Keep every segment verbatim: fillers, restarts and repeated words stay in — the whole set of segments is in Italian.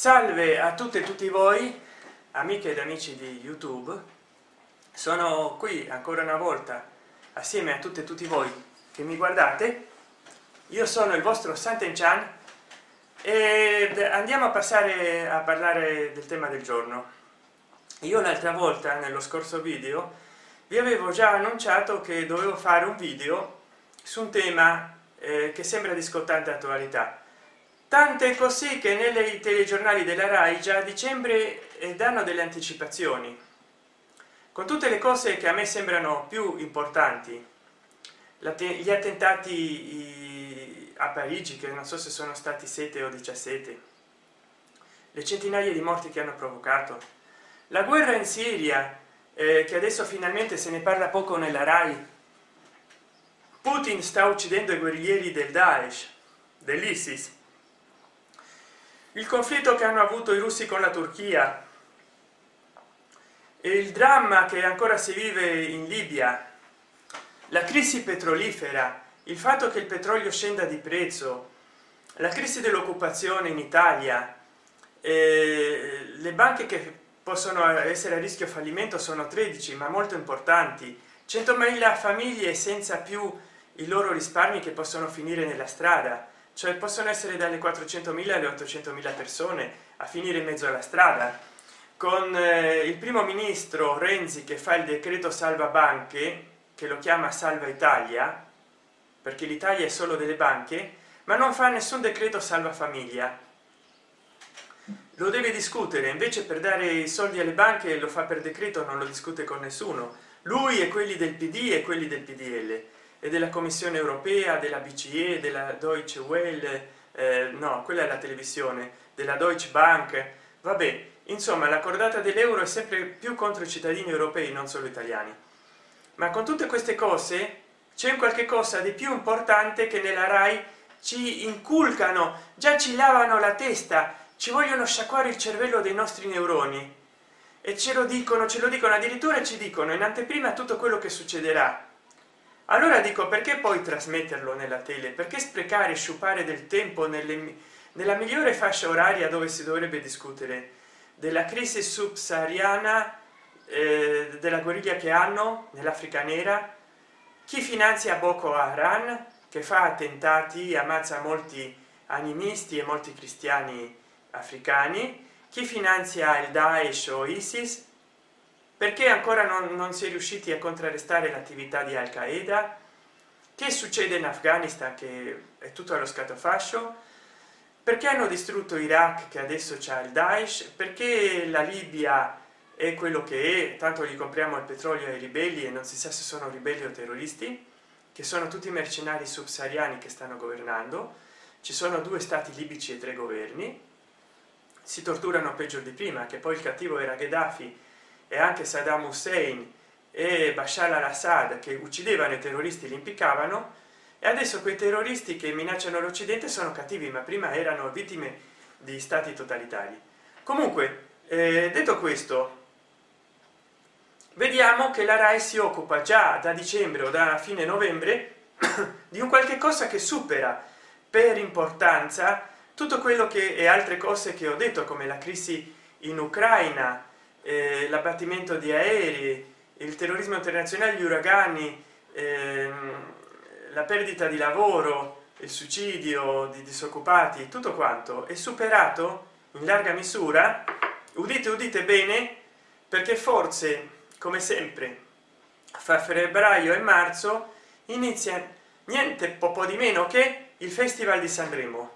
Salve a tutte e tutti voi, amiche ed amici di YouTube. Sono qui ancora una volta assieme a tutte e tutti voi che mi guardate. Io sono il vostro Santen Chan ed andiamo a passare a parlare del tema del giorno. Io l'altra volta, nello scorso video, vi avevo già annunciato che dovevo fare un video su un tema eh, che sembra di scottante attualità. Tante così che nelle telegiornali della Rai già a dicembre eh, danno delle anticipazioni con tutte le cose che a me sembrano più importanti. Gli attentati a Parigi, che non so se sono stati sette o diciassette, le centinaia di morti che hanno provocato, la guerra in Siria, eh, che adesso finalmente se ne parla poco nella Rai. Putin sta uccidendo i guerriglieri del Daesh, dell'ISIS, il conflitto che hanno avuto i russi con la Turchia, il dramma che ancora si vive in Libia, la crisi petrolifera, il fatto che il petrolio scenda di prezzo, la crisi dell'occupazione in Italia, eh, le banche che possono essere a rischio fallimento sono tredici, ma molto importanti, centomila famiglie senza più i loro risparmi che possono finire nella strada, cioè possono essere dalle quattrocentomila alle ottocentomila persone a finire in mezzo alla strada, con eh, il primo ministro Renzi che fa il decreto salva banche, che lo chiama salva Italia, perché l'Italia è solo delle banche, ma non fa nessun decreto salva famiglia. Lo deve discutere, invece per dare i soldi alle banche lo fa per decreto, non lo discute con nessuno. Lui e quelli del P D e quelli del P D L e della Commissione europea, della B C E, della Deutsche Welle, eh, no, quella è la televisione, della Deutsche Bank. Vabbè, insomma, la cordata dell'euro è sempre più contro i cittadini europei, non solo italiani. Ma con tutte queste cose c'è un qualche cosa di più importante che nella Rai ci inculcano, già ci lavano la testa, ci vogliono sciacquare il cervello dei nostri neuroni e ce lo dicono, ce lo dicono addirittura, ci dicono in anteprima tutto quello che succederà. Allora dico, perché poi trasmetterlo nella tele? Perché sprecare e sciupare del tempo nelle, nella migliore fascia oraria dove si dovrebbe discutere della crisi subsahariana, eh, della guerriglia che hanno nell'Africa nera, chi finanzia Boko Haram, che fa attentati, ammazza molti animisti e molti cristiani africani, chi finanzia il Daesh o ISIS, perché ancora non, non si è riusciti a contrarrestare l'attività di Al Qaeda, che succede in Afghanistan che è tutto allo scatafascio, perché hanno distrutto Iraq che adesso c'è il Daesh, perché la Libia è quello che è, tanto gli compriamo il petrolio ai ribelli e non si sa se sono ribelli o terroristi, che sono tutti mercenari subsahariani che stanno governando. Ci sono due stati libici e tre governi, si torturano peggio di prima, che poi il cattivo era Gheddafi e anche Saddam Hussein e Bashar al-Assad, che uccidevano i terroristi, li impiccavano, e adesso quei terroristi che minacciano l'Occidente sono cattivi, ma prima erano vittime di stati totalitari. Comunque, eh, detto questo, vediamo che la Rai si occupa già da dicembre o da fine novembre di un qualche cosa che supera per importanza tutto quello che e altre cose che ho detto, come la crisi in Ucraina, eh, l'abbattimento di aerei, il terrorismo internazionale, gli uragani, ehm, la perdita di lavoro, il suicidio di disoccupati, tutto quanto è superato in larga misura, udite udite bene, perché forse, come sempre, fra febbraio e marzo inizia niente po' di meno che il Festival di Sanremo,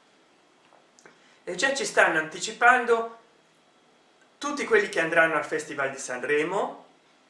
e già ci stanno anticipando tutti quelli che andranno al Festival di Sanremo,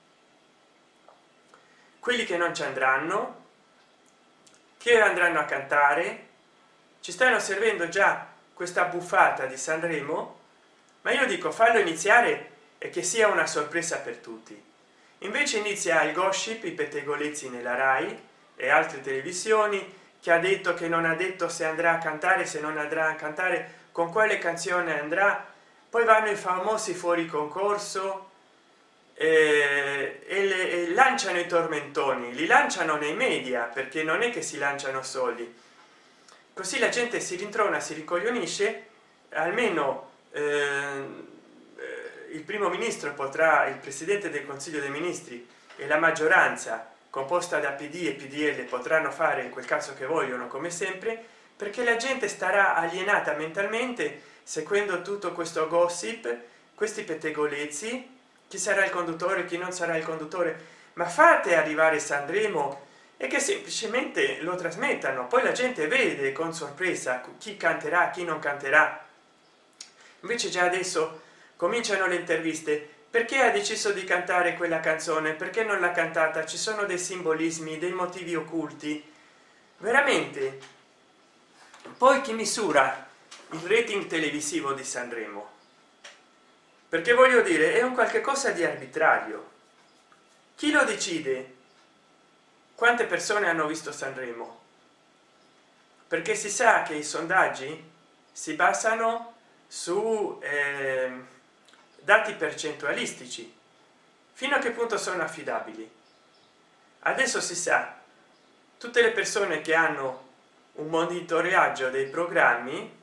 quelli che non ci andranno, che andranno a cantare. Ci stanno servendo già questa buffata di Sanremo, ma io dico, fallo iniziare e che sia una sorpresa per tutti. Invece inizia il gossip, i pettegolezzi nella Rai e altre televisioni, che ha detto, che non ha detto, se andrà a cantare, se non andrà a cantare, con quale canzone andrà. Poi vanno i famosi fuori concorso eh, e, le, e lanciano i tormentoni, li lanciano nei media, perché non è che si lanciano soli, così la gente si rintrona, si ricoglionisce, almeno eh, il primo ministro potrà, il presidente del consiglio dei ministri e la maggioranza composta da P D e P D L potranno fare in quel caso che vogliono, come sempre, perché la gente starà alienata mentalmente seguendo tutto questo gossip, questi pettegolezzi, chi sarà il conduttore, chi non sarà il conduttore. Ma fate arrivare Sanremo e che semplicemente lo trasmettano, poi la gente vede con sorpresa chi canterà, chi non canterà. Invece già adesso cominciano le interviste: perché ha deciso di cantare quella canzone, perché non l'ha cantata, ci sono dei simbolismi, dei motivi occulti, veramente. Poi chi misura il rating televisivo di Sanremo? Perché voglio dire, è un qualche cosa di arbitrario. Chi lo decide quante persone hanno visto Sanremo? Perché si sa che i sondaggi si basano su eh, dati percentualistici. Fino a che punto sono affidabili? Adesso si sa, tutte le persone che hanno un monitoraggio dei programmi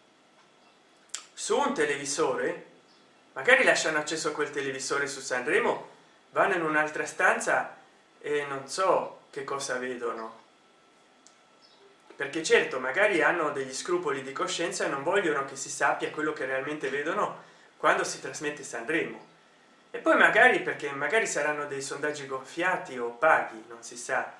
su un televisore, magari lasciano acceso quel televisore su Sanremo, vanno in un'altra stanza e non so che cosa vedono, perché certo magari hanno degli scrupoli di coscienza e non vogliono che si sappia quello che realmente vedono quando si trasmette Sanremo. E poi magari perché magari saranno dei sondaggi gonfiati o paghi, non si sa.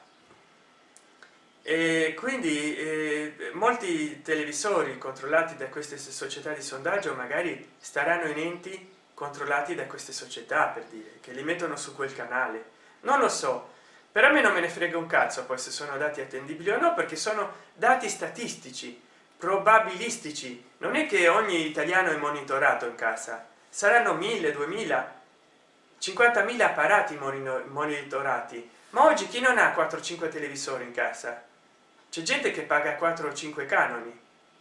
E quindi eh, molti televisori controllati da queste società di sondaggio magari staranno in enti controllati da queste società, per dire, che li mettono su quel canale. Non lo so, però a me non me ne frega un cazzo poi se sono dati attendibili o no, perché sono dati statistici, probabilistici. Non è che ogni italiano è monitorato in casa, saranno mille, duemila, cinquantamila apparati monitorati. Ma oggi chi non ha quattro cinque televisori in casa? C'è gente che paga quattro o cinque canoni.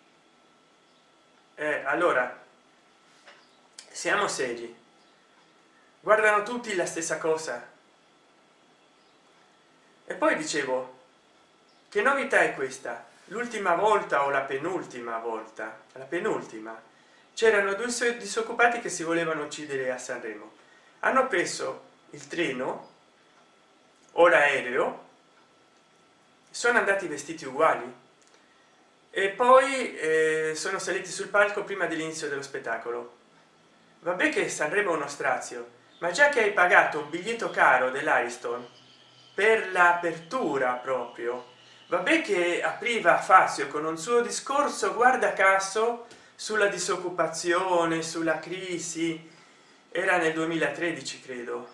Eh, allora siamo seri, guardano tutti la stessa cosa. E poi dicevo, che novità è questa? L'ultima volta o la penultima volta, la penultima, c'erano due disoccupati che si volevano uccidere a Sanremo. Hanno preso il treno o l'aereo, sono andati vestiti uguali e poi eh, sono saliti sul palco prima dell'inizio dello spettacolo. Vabbè che Sanremo è uno strazio, ma già che hai pagato un biglietto caro dell'Ariston per l'apertura proprio, vabbè che apriva Fazio con un suo discorso guarda caso sulla disoccupazione, sulla crisi, era nel duemilatredici credo.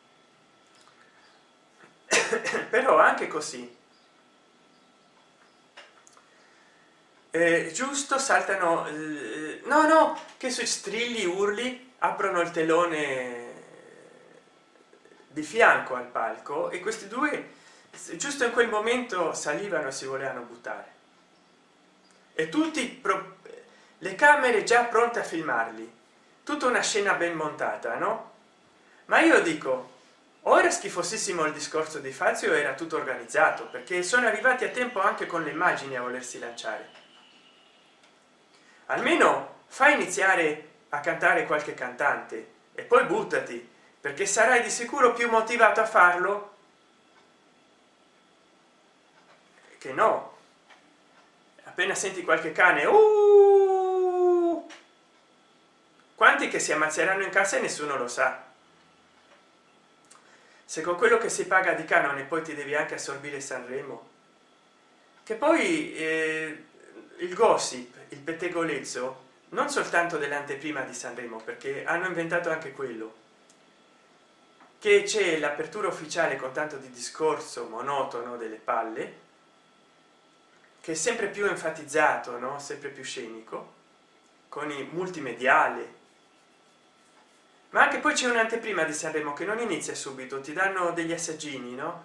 Però anche così eh, giusto saltano eh, no no che sui strilli urli aprono il telone di fianco al palco e questi due giusto in quel momento salivano e si volevano buttare e tutti pro, le camere già pronte a filmarli, tutta una scena ben montata, no? Ma io dico, o era schifosissimo il discorso di Fazio, era tutto organizzato, perché sono arrivati a tempo anche con le immagini a volersi lanciare. Almeno fai iniziare a cantare qualche cantante e poi buttati, perché sarai di sicuro più motivato a farlo che no. Appena senti qualche cane, uh, quanti che si ammazzeranno in casa e nessuno lo sa. Se con quello che si paga di canone poi ti devi anche assorbire Sanremo, che poi eh, il gossip, il pettegolezzo, non soltanto dell'anteprima di Sanremo, perché hanno inventato anche quello, che c'è l'apertura ufficiale con tanto di discorso monotono delle palle, che è sempre più enfatizzato, no? Sempre più scenico, con i multimediale. Ma anche poi c'è un'anteprima di Sanremo che non inizia subito, ti danno degli assaggini, no?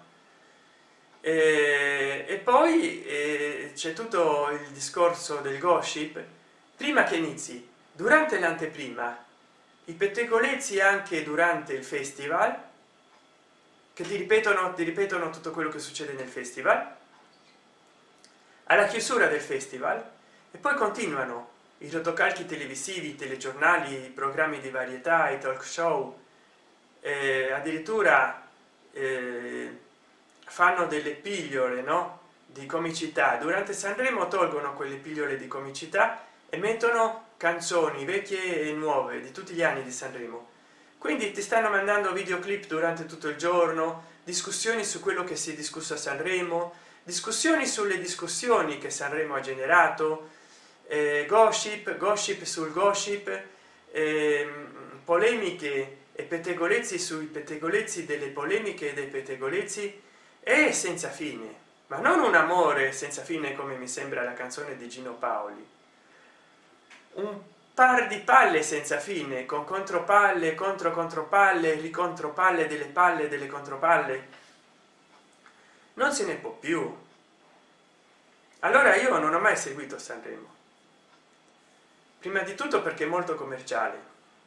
E, e poi eh, c'è tutto il discorso del gossip prima che inizi, durante l'anteprima, i pettegolezzi anche durante il festival, che ti ripetono, ti ripetono tutto quello che succede nel festival, alla chiusura del festival, e poi continuano i rotocalchi televisivi, i telegiornali, i programmi di varietà, i talk show, eh, addirittura eh, fanno delle pillole, no, di comicità. Durante Sanremo tolgono quelle pillole di comicità e mettono canzoni vecchie e nuove di tutti gli anni di Sanremo. Quindi ti stanno mandando videoclip durante tutto il giorno, discussioni su quello che si è discusso a Sanremo, discussioni sulle discussioni che Sanremo ha generato, eh, gossip gossip sul gossip, eh, polemiche e pettegolezzi sui pettegolezzi delle polemiche e dei pettegolezzi, e senza fine. Ma non un amore senza fine come mi sembra la canzone di Gino Paoli, un par di palle senza fine, con contropalle, contro contropalle, ricontropalle delle palle delle contropalle. Non se ne può più. Allora io non ho mai seguito Sanremo, prima di tutto perché è molto commerciale,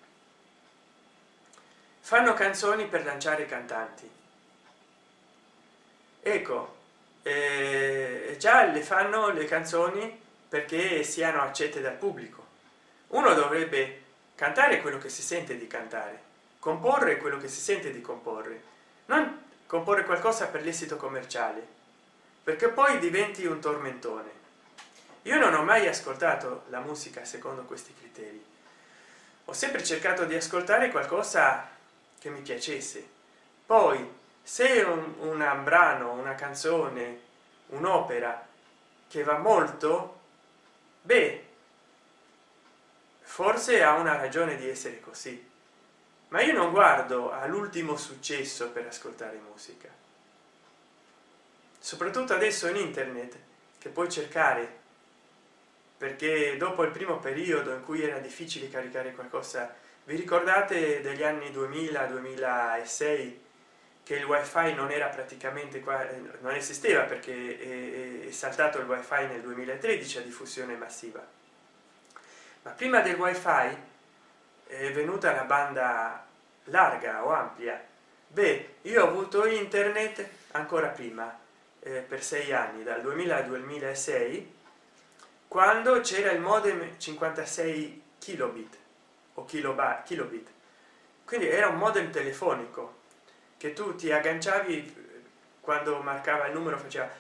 fanno canzoni per lanciare cantanti, ecco, eh, già le fanno le canzoni perché siano accette dal pubblico. Uno dovrebbe cantare quello che si sente di cantare, comporre quello che si sente di comporre, non comporre qualcosa per l'esito commerciale, perché poi diventi un tormentone. Io non ho mai ascoltato la musica secondo questi criteri, ho sempre cercato di ascoltare qualcosa che mi piacesse. Poi se un, un brano, una canzone, un'opera che va molto, beh, forse ha una ragione di essere così, ma io non guardo all'ultimo successo per ascoltare musica, soprattutto adesso in internet che puoi cercare, perché dopo il primo periodo in cui era difficile caricare qualcosa, vi ricordate degli anni duemila duemilasei che il wifi non era praticamente qua, non esisteva, perché è, è saltato il wifi nel duemilatredici a diffusione massiva, ma prima del wifi è venuta la banda larga o ampia. Beh, io ho avuto internet ancora prima, eh, per sei anni, dal duemila al duemilasei, quando c'era il modem cinquantasei kilobit o kilobyte kilobit, quindi era un modem telefonico che tu ti agganciavi, quando marcava il numero faceva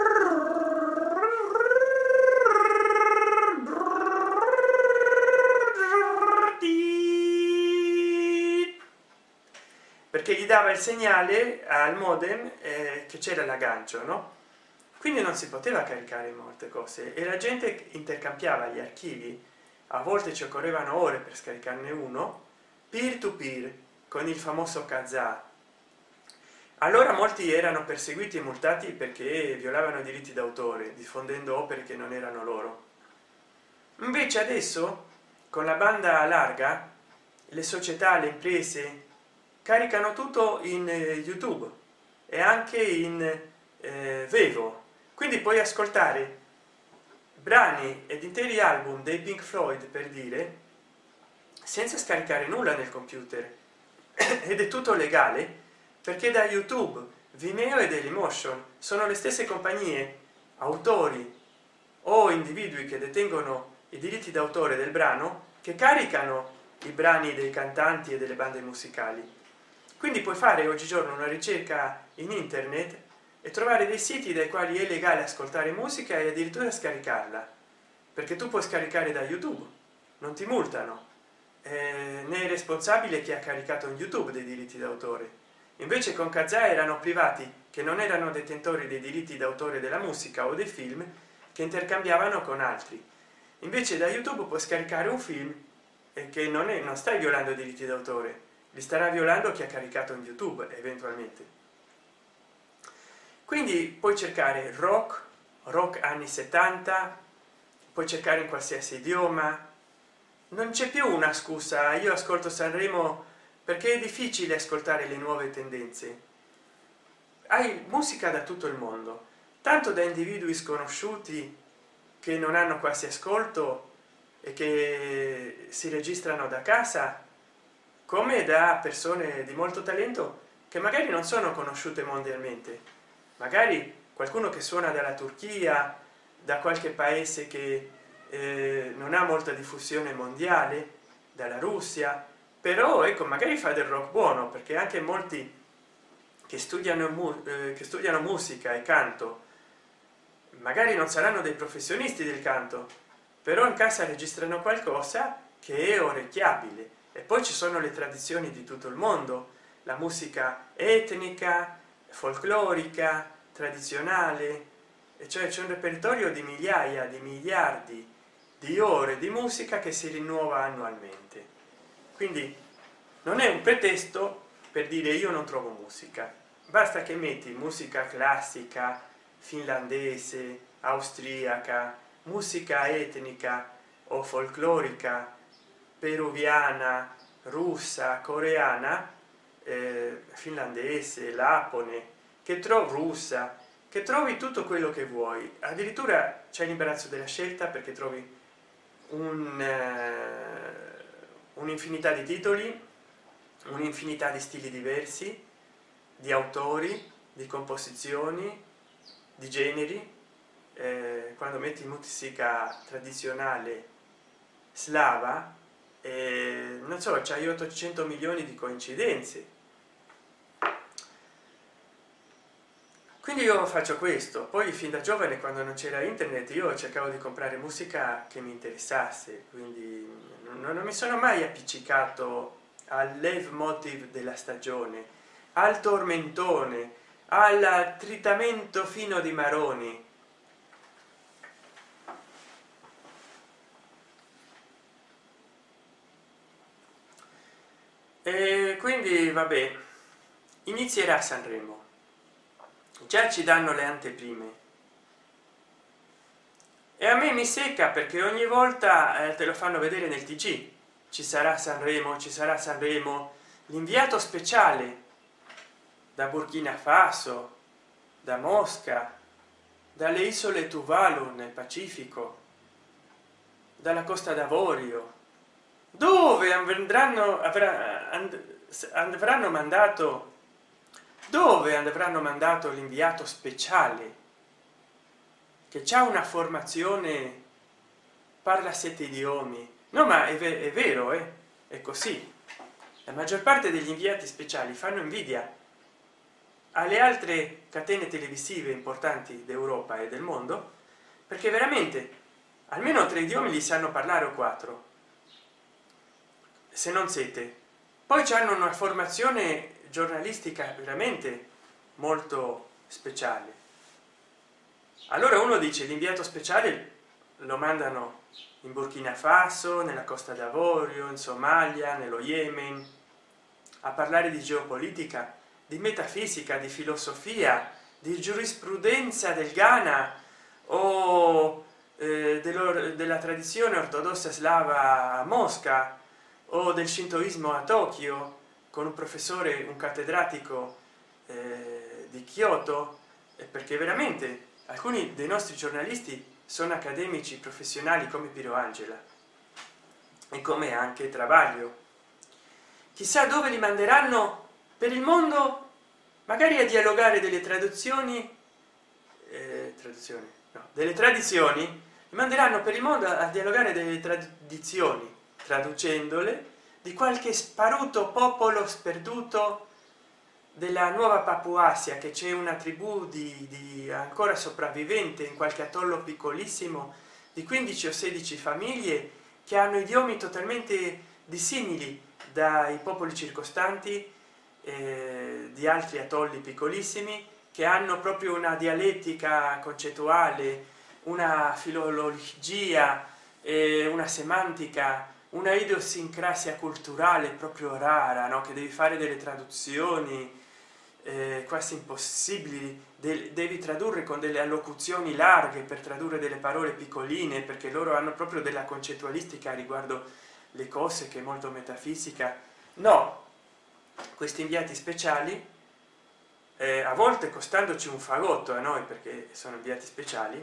perché gli dava il segnale al modem, eh, che c'era l'aggancio, no? Quindi non si poteva caricare molte cose e la gente intercambiava gli archivi, a volte ci occorrevano ore per scaricarne uno, peer to peer, con il famoso Kazaa. Allora molti erano perseguiti e multati perché violavano i diritti d'autore, diffondendo opere che non erano loro. Invece adesso, con la banda larga, le società, le imprese caricano tutto in eh, YouTube e anche in eh, Vevo, quindi puoi ascoltare brani ed interi album dei Pink Floyd, per dire, senza scaricare nulla nel computer ed è tutto legale, perché da YouTube, Vimeo e Dailymotion sono le stesse compagnie, autori o individui che detengono i diritti d'autore del brano, che caricano i brani dei cantanti e delle bande musicali. Quindi puoi fare oggigiorno una ricerca in internet e trovare dei siti dai quali è legale ascoltare musica e addirittura scaricarla, perché tu puoi scaricare da YouTube, non ti multano, eh, né è responsabile chi ha caricato in YouTube dei diritti d'autore. Invece con Kazaa erano privati che non erano detentori dei diritti d'autore della musica o dei film, che intercambiavano con altri. Invece da YouTube puoi scaricare un film e che non è, non stai violando i diritti d'autore, li starà violando chi ha caricato in YouTube eventualmente. Quindi puoi cercare rock, rock anni settanta, puoi cercare in qualsiasi idioma, non c'è più una scusa. Io ascolto Sanremo perché è difficile ascoltare le nuove tendenze. Hai musica da tutto il mondo, tanto da individui sconosciuti che non hanno quasi ascolto e che si registrano da casa, come da persone di molto talento che magari non sono conosciute mondialmente, magari qualcuno che suona dalla Turchia, da qualche paese che eh, non ha molta diffusione mondiale dalla Russia, però ecco magari fa del rock buono, perché anche molti che studiano mu eh, che studiano musica e canto magari non saranno dei professionisti del canto, però in casa registrano qualcosa che è orecchiabile. E poi ci sono le tradizioni di tutto il mondo, la musica etnica, folclorica, tradizionale, e cioè c'è un repertorio di migliaia di miliardi di ore di musica che si rinnuova annualmente. Quindi non è un pretesto per dire io non trovo musica, basta che metti musica classica, finlandese, austriaca, musica etnica o folclorica, peruviana, russa, coreana, eh, finlandese, lapone, che trovi russa, che trovi tutto quello che vuoi. Addirittura c'è l'imbarazzo della scelta, perché trovi un, eh, un'infinità di titoli, un'infinità di stili diversi, di autori, di composizioni, di generi. Eh, quando metti musica tradizionale slava, eh, non so, c'hai ottocento milioni di coincidenze. Quindi io faccio questo. Poi fin da giovane, quando non c'era internet, io cercavo di comprare musica che mi interessasse, quindi non, non mi sono mai appiccicato al leitmotiv della stagione, al tormentone, al tritamento fino di maroni. E quindi vabbè, inizierà Sanremo, già ci danno le anteprime e a me mi secca, perché ogni volta eh, te lo fanno vedere nel T G. Ci sarà Sanremo, ci sarà Sanremo, l'inviato speciale da Burkina Faso, da Mosca, dalle isole Tuvalu nel Pacifico, dalla Costa d'Avorio, dove andranno avrà, and, avranno mandato dove avranno mandato l'inviato speciale, che c'ha una formazione, parla sette idiomi. No, ma è, è vero, eh? È così. La maggior parte degli inviati speciali fanno invidia alle altre catene televisive importanti d'Europa e del mondo, perché veramente almeno tre idiomi li sanno parlare, o quattro, se non sette. Poi hanno una formazione giornalistica veramente molto speciale. Allora uno dice, l'inviato speciale lo mandano in Burkina Faso, nella Costa d'Avorio, in Somalia, nello Yemen, a parlare di geopolitica, di metafisica, di filosofia, di giurisprudenza del Ghana o eh, della tradizione ortodossa slava a Mosca, o del shintoismo a Tokyo, con un professore, un cattedratico eh, di Kyoto, perché veramente alcuni dei nostri giornalisti sono accademici professionali come Piero Angela e come anche Travaglio. Chissà dove li manderanno per il mondo, magari a dialogare delle traduzioni, eh, traduzioni no, delle tradizioni, li manderanno per il mondo a dialogare delle tradizioni, traducendole, di qualche sparuto popolo sperduto della Nuova Papuasia, che c'è una tribù di, di ancora sopravvivente in qualche atollo piccolissimo di quindici o sedici famiglie, che hanno idiomi totalmente dissimili dai popoli circostanti, eh, di altri atolli piccolissimi, che hanno proprio una dialettica concettuale, una filologia, eh, una semantica, una idiosincrasia culturale proprio rara, no? Che devi fare delle traduzioni eh, quasi impossibili, de devi tradurre con delle allocuzioni larghe per tradurre delle parole piccoline, perché loro hanno proprio della concettualistica riguardo le cose che è molto metafisica. No, questi inviati speciali, eh, a volte costandoci un fagotto a noi, perché sono inviati speciali,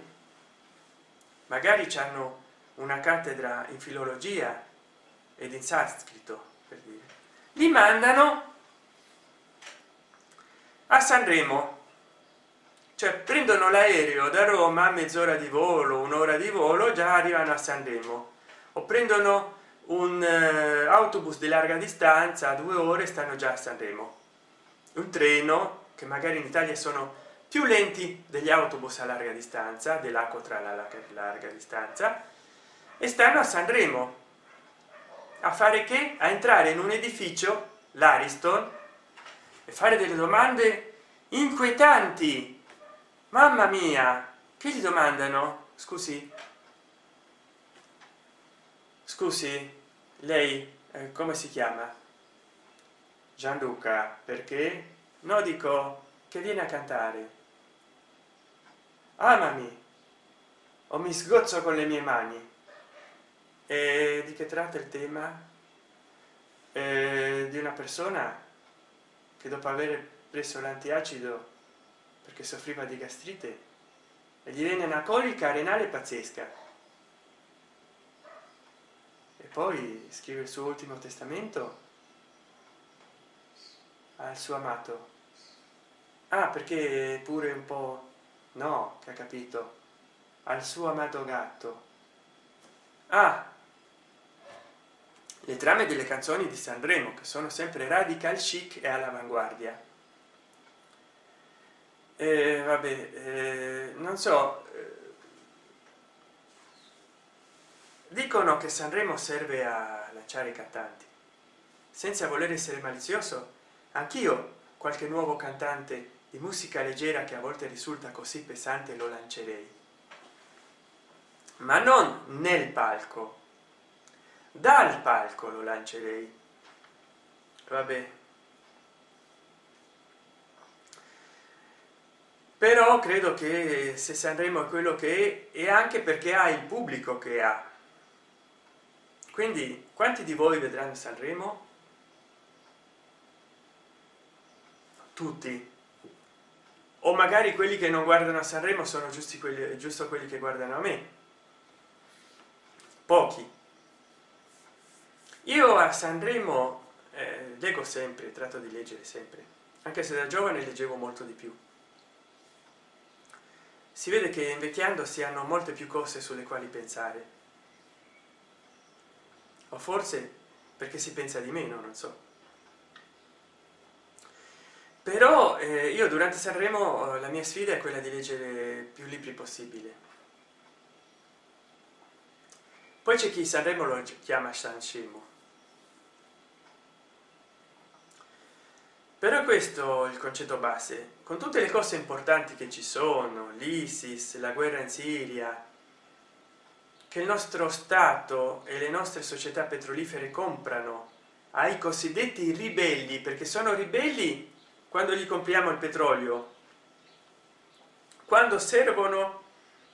magari hanno una cattedra in filologia ed in sanscrito, per dire, li mandano a Sanremo. cioè prendono l'aereo da Roma, mezz'ora di volo, un'ora di volo, già arrivano a Sanremo, o prendono un eh, autobus di larga distanza, due ore stanno già a Sanremo. Un treno, che magari in Italia sono più lenti degli autobus a larga distanza, dell'acqua tra la larga, larga distanza, e stanno a Sanremo a fare che? A entrare in un edificio, l'Ariston, e fare delle domande inquietanti. Mamma mia, che gli domandano? Scusi, scusi, lei eh, come si chiama? Gianluca. Perché? No, dico che viene a cantare. Amami o mi sgozzo con le mie mani. E di che tratta il tema? Eh, di una persona che dopo aver preso l'antiacido perché soffriva di gastrite e gli viene una colica renale pazzesca, e poi scrive il suo ultimo testamento al suo amato. Ah, perché pure un po', no, che ha capito, al suo amato gatto. Ah, le trame delle canzoni di Sanremo, che sono sempre radical chic e all'avanguardia. E vabbè, eh, non so, eh, dicono che Sanremo serve a lanciare i cantanti. Senza voler essere malizioso, anch'io qualche nuovo cantante di musica leggera che a volte risulta così pesante lo lancerei, ma non nel palco, dal palco lo lancerei. Vabbè, però credo che se Sanremo è quello che è, è anche perché ha il pubblico che ha. Quindi quanti di voi vedranno Sanremo? Tutti, o magari quelli che non guardano a Sanremo sono giusti quelli, giusto quelli che guardano a me, pochi. Io a Sanremo eh, leggo sempre, tratto di leggere sempre, anche se da giovane leggevo molto di più. Si vede che invecchiando si hanno molte più cose sulle quali pensare, o forse perché si pensa di meno, non so. Però eh, io durante Sanremo la mia sfida è quella di leggere più libri possibile. Poi c'è chi Sanremo lo chiama Sanremo. Però questo è il concetto base, con tutte le cose importanti che ci sono, l'ISIS, la guerra in Siria, che il nostro Stato e le nostre società petrolifere comprano ai cosiddetti ribelli, perché sono ribelli quando gli compriamo il petrolio, quando servono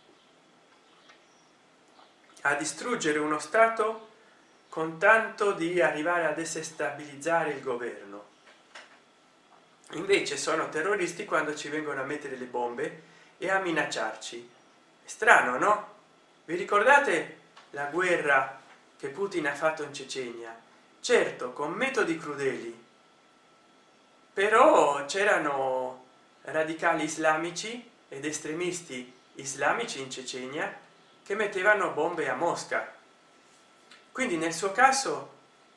a distruggere uno Stato con tanto di arrivare a desestabilizzare il governo. Invece sono terroristi quando ci vengono a mettere le bombe e a minacciarci. È strano, no? Vi ricordate la guerra che Putin ha fatto in Cecenia? Certo, con metodi crudeli, però c'erano radicali islamici ed estremisti islamici in Cecenia che mettevano bombe a Mosca. Quindi nel suo caso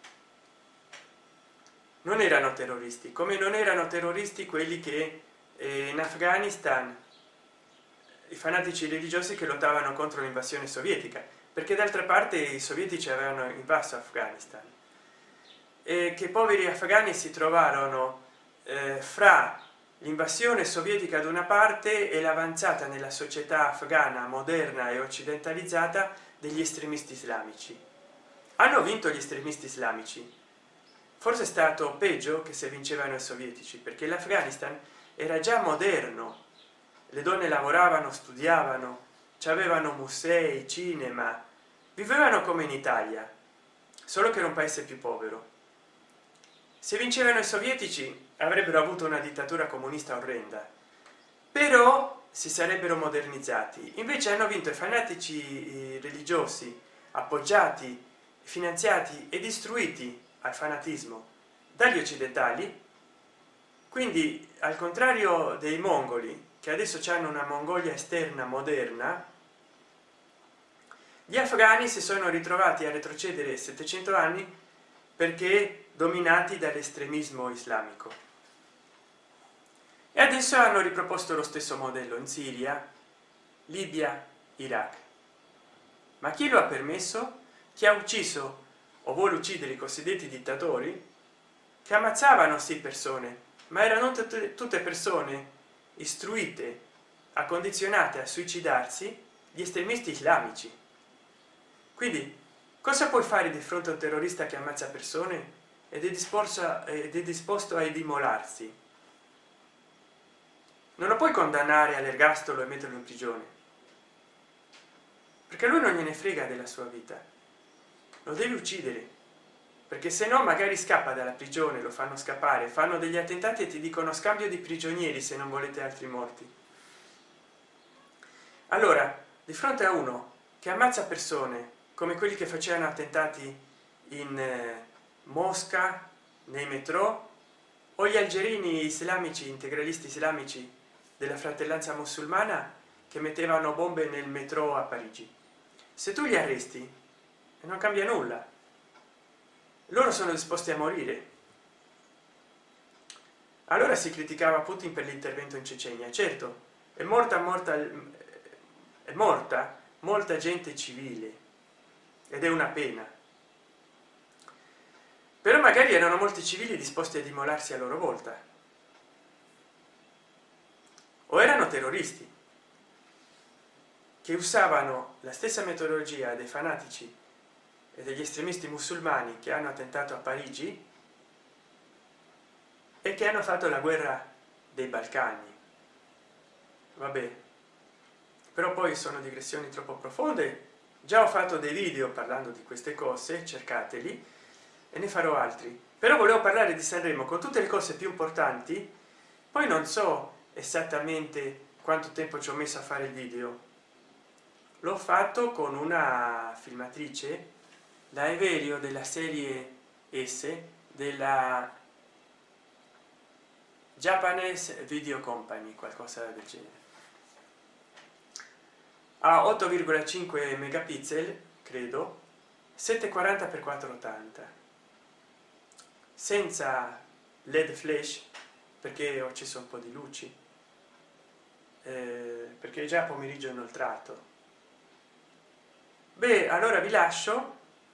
non erano terroristi, come non erano terroristi quelli che eh, in Afghanistan, i fanatici religiosi che lottavano contro l'invasione sovietica, perché d'altra parte i sovietici avevano invaso Afghanistan, e che poveri afghani si trovarono eh, fra l'invasione sovietica da una parte e l'avanzata nella società afghana moderna e occidentalizzata degli estremisti islamici. Hanno vinto gli estremisti islamici. Forse è stato peggio che se vincevano i sovietici, perché l'Afghanistan era già moderno, le donne lavoravano, studiavano, avevano musei, cinema, vivevano come in Italia, solo che era un paese più povero. Se vincevano i sovietici avrebbero avuto una dittatura comunista orrenda, però si sarebbero modernizzati. Invece hanno vinto i fanatici religiosi, appoggiati, finanziati e istruiti al fanatismo dagli occidentali. Quindi al contrario dei mongoli che adesso hanno una Mongolia esterna moderna, gli afghani si sono ritrovati a retrocedere settecento anni perché dominati dall'estremismo islamico, e adesso hanno riproposto lo stesso modello in Siria, Libia, Iraq. Ma chi lo ha permesso? Chi ha ucciso o vuole uccidere i cosiddetti dittatori, che ammazzavano sì persone, ma erano tutte, tutte persone istruite, accondizionate a suicidarsi, gli estremisti islamici. Quindi cosa puoi fare di fronte a un terrorista che ammazza persone ed è disposto, ed è disposto a immolarsi? Non lo puoi condannare all'ergastolo e metterlo in prigione, perché lui non gliene frega della sua vita, lo devi uccidere, perché se no magari scappa dalla prigione, lo fanno scappare, fanno degli attentati e ti dicono scambio di prigionieri se non volete altri morti. Allora, di fronte a uno che ammazza persone come quelli che facevano attentati in eh, Mosca, nei metro, o gli algerini islamici, integralisti islamici della fratellanza musulmana che mettevano bombe nel metro a Parigi, se tu li arresti non cambia nulla, loro sono disposti a morire. Allora si criticava Putin per l'intervento in Cecenia. Certo, è morta morta è morta molta gente civile ed è una pena, però magari erano molti civili disposti ad immolarsi a loro volta, o erano terroristi che usavano la stessa metodologia dei fanatici e degli estremisti musulmani che hanno attentato a Parigi e che hanno fatto la guerra dei Balcani. Vabbè, però poi sono digressioni troppo profonde. Già ho fatto dei video parlando di queste cose, cercateli, e ne farò altri. Però volevo parlare di Sanremo con tutte le cose più importanti. Poi non so esattamente quanto tempo ci ho messo a fare il video, l'ho fatto con una filmatrice, la Everio della serie S della Japanese Video Company, qualcosa del genere, a otto virgola cinque megapixel credo, settecentoquaranta per quattrocentottanta, senza led flash perché ho acceso un po' di luci, eh, perché già pomeriggio è inoltrato. Beh, allora vi lascio,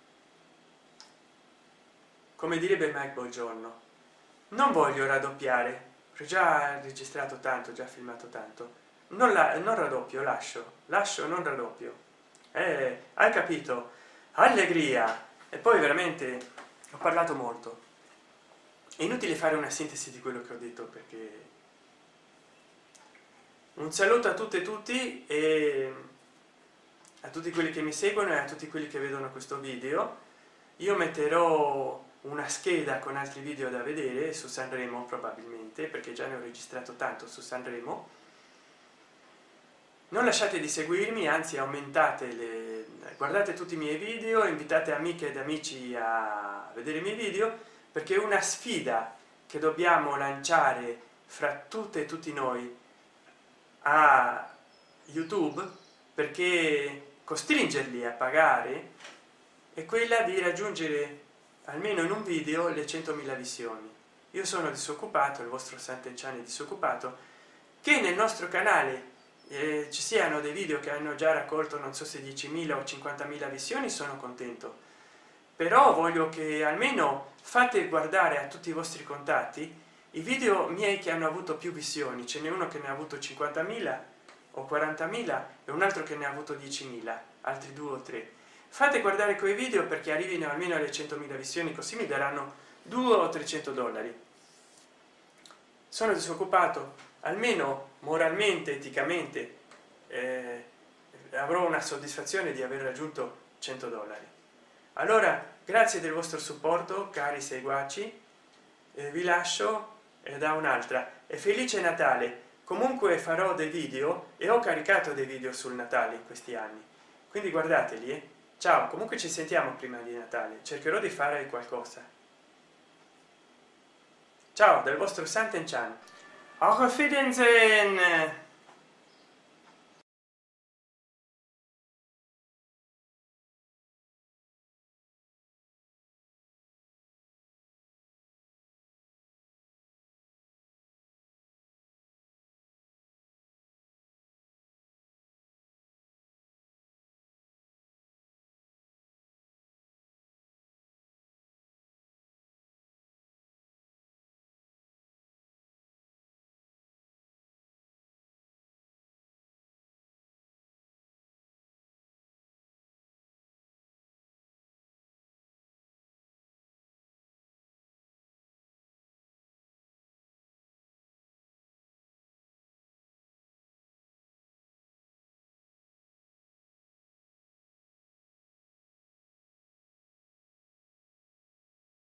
come direbbe Mike Buongiorno, non voglio raddoppiare, ho già registrato tanto, già filmato tanto, non, la, non raddoppio, lascio, lascio, non raddoppio. Eh, hai capito? Allegria! E poi veramente ho parlato molto. È inutile fare una sintesi di quello che ho detto, perché un saluto a tutte e tutti, e a tutti quelli che mi seguono e a tutti quelli che vedono questo video. Io metterò una scheda con altri video da vedere su Sanremo, probabilmente, perché già ne ho registrato tanto su Sanremo. Non lasciate di seguirmi, anzi aumentate le, guardate tutti i miei video, invitate amiche ed amici a vedere i miei video, perché è una sfida che dobbiamo lanciare fra tutte e tutti noi a YouTube, perché costringerli a pagare è quella di raggiungere almeno in un video le centomila visioni. Io sono disoccupato, il vostro Sant'Enchan è disoccupato. Che nel nostro canale eh, ci siano dei video che hanno già raccolto non so se diecimila o cinquantamila visioni, sono contento, però voglio che almeno fate guardare a tutti i vostri contatti i video miei che hanno avuto più visioni. Ce n'è uno che ne ha avuto cinquantamila o quarantamila e un altro che ne ha avuto diecimila, altri due o tre. Fate guardare quei video perché arrivino almeno alle centomila visioni, così mi daranno due o trecento dollari. Sono disoccupato, almeno moralmente, eticamente eh, avrò una soddisfazione di aver raggiunto cento dollari. Allora, grazie del vostro supporto, cari seguaci, eh, vi lascio e da un'altra, e felice Natale. Comunque farò dei video e ho caricato dei video sul Natale in questi anni, quindi guardateli. eh. Ciao, comunque ci sentiamo prima di Natale, cercherò di fare qualcosa. Ciao dal vostro Sant'Enchan. Auf Wiedersehen!